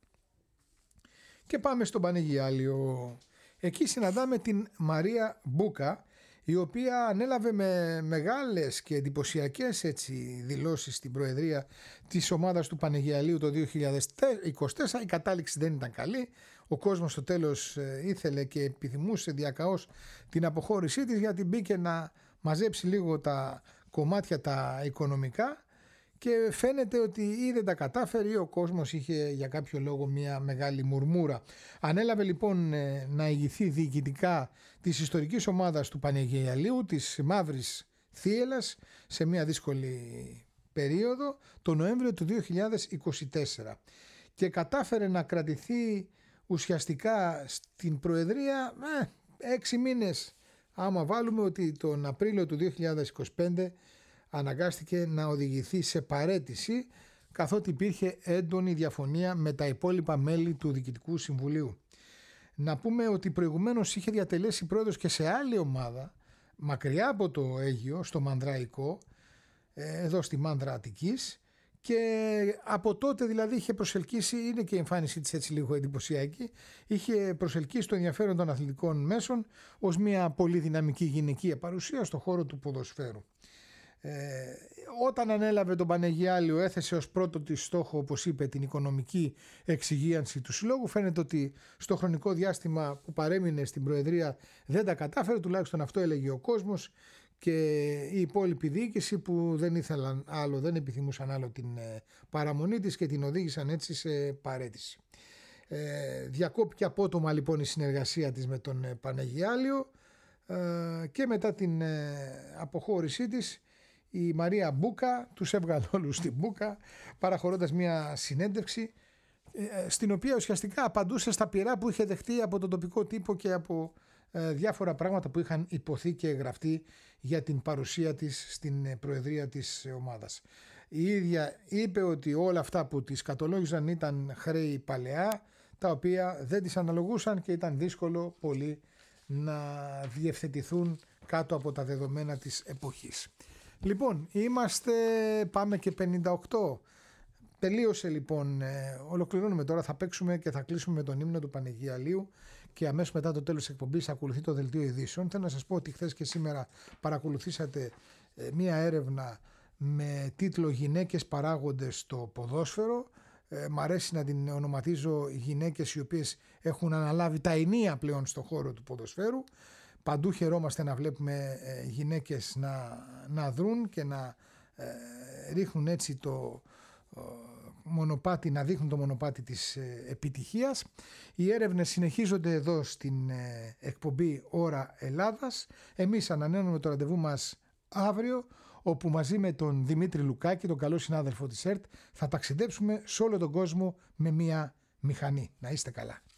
Και πάμε στον Πανεγιάλιο. Εκεί συναντάμε την Μαρία Μπούκα, η οποία ανέλαβε με μεγάλες και εντυπωσιακές έτσι δηλώσεις στην προεδρία της ομάδας του Πανεγιαλίου το δύο χιλιάδες είκοσι τέσσερα. Η κατάληξη δεν ήταν καλή. Ο κόσμος στο τέλος ήθελε και επιθυμούσε διακαώς την αποχώρησή της, γιατί μπήκε να μαζέψει λίγο τα κομμάτια τα οικονομικά και φαίνεται ότι ή δεν τα κατάφερε ή ο κόσμος είχε για κάποιο λόγο μια μεγάλη μουρμούρα. Ανέλαβε λοιπόν να ηγηθεί διοικητικά της ιστορικής ομάδας του Πανεγιαλίου, της Μαύρης Θίελας, σε μια δύσκολη περίοδο, το Νοέμβριο του δύο χιλιάδες είκοσι τέσσερα, και κατάφερε να κρατηθεί ουσιαστικά στην προεδρία ε, έξι μήνες, άμα βάλουμε ότι τον Απρίλιο του δύο χιλιάδες είκοσι πέντε αναγκάστηκε να οδηγηθεί σε παραίτηση, καθότι υπήρχε έντονη διαφωνία με τα υπόλοιπα μέλη του Διοικητικού Συμβουλίου. Να πούμε ότι προηγουμένως είχε διατελέσει πρόεδρος και σε άλλη ομάδα, μακριά από το Αίγυο, στο Μανδραϊκό, εδώ στη Μάνδρα Αττικής, και από τότε δηλαδή είχε προσελκύσει, είναι και η εμφάνισή της έτσι λίγο εντυπωσιακή, είχε προσελκύσει το ενδιαφέρον των αθλητικών μέσων ως μια πολύ δυναμική γυναικεία παρουσία στον χώρο του ποδοσφαίρου. Ε, όταν ανέλαβε τον Πανεγιάλιο έθεσε ως πρώτο της στόχο, όπως είπε, την οικονομική εξυγίανση του συλλόγου. Φαίνεται ότι στο χρονικό διάστημα που παρέμεινε στην προεδρία δεν τα κατάφερε, τουλάχιστον αυτό έλεγε ο κόσμος και η υπόλοιπη διοίκηση, που δεν ήθελαν άλλο, δεν επιθυμούσαν άλλο την παραμονή της και την οδήγησαν έτσι σε παραίτηση. Ε, διακόπηκε απότομα λοιπόν η συνεργασία της με τον Πανεγιάλιο ε, και μετά την ε, αποχώρησή της η Μαρία Μπούκα τους έβγαλε όλους στην Μπούκα, παραχωρώντας μια συνέντευξη ε, στην οποία ουσιαστικά απαντούσε στα πειρά που είχε δεχτεί από τον τοπικό τύπο και από ε, διάφορα πράγματα που είχαν υποθεί και γραφτεί για την παρουσία της στην προεδρία της ομάδας. Η ίδια είπε ότι όλα αυτά που τις κατολόγησαν ήταν χρέη παλαιά, τα οποία δεν τις αναλογούσαν και ήταν δύσκολο πολύ να διευθετηθούν κάτω από τα δεδομένα της εποχής. Λοιπόν, είμαστε, πάμε και πενήντα οκτώ. Τελείωσε λοιπόν, ε, ολοκληρώνουμε τώρα, θα παίξουμε και θα κλείσουμε με τον ύμνο του Πανεγιαλίου και αμέσως μετά το τέλος της εκπομπής θα ακολουθεί το δελτίο ειδήσεων. Θέλω να σας πω ότι χθες και σήμερα παρακολουθήσατε ε, μία έρευνα με τίτλο «Γυναίκες παράγοντες στο ποδόσφαιρο». Ε, μ' αρέσει να την ονοματίζω γυναίκες οι οποίες έχουν αναλάβει τα ενία πλέον στον χώρο του ποδοσφαίρου. Παντού χαιρόμαστε να βλέπουμε ε, γυναίκες να, να δρουν και να ε, ρίχνουν έτσι το ε, μονοπάτι, να δείχνουν το μονοπάτι της ε, επιτυχίας. Οι έρευνες συνεχίζονται εδώ στην ε, εκπομπή Ώρα Ελλάδας. Εμείς ανανέωνουμε το ραντεβού μας αύριο, όπου μαζί με τον Δημήτρη Λουκάκη, τον καλό συνάδελφο της ΕΡΤ, θα ταξιδέψουμε σε όλο τον κόσμο με μία μηχανή. Να είστε καλά.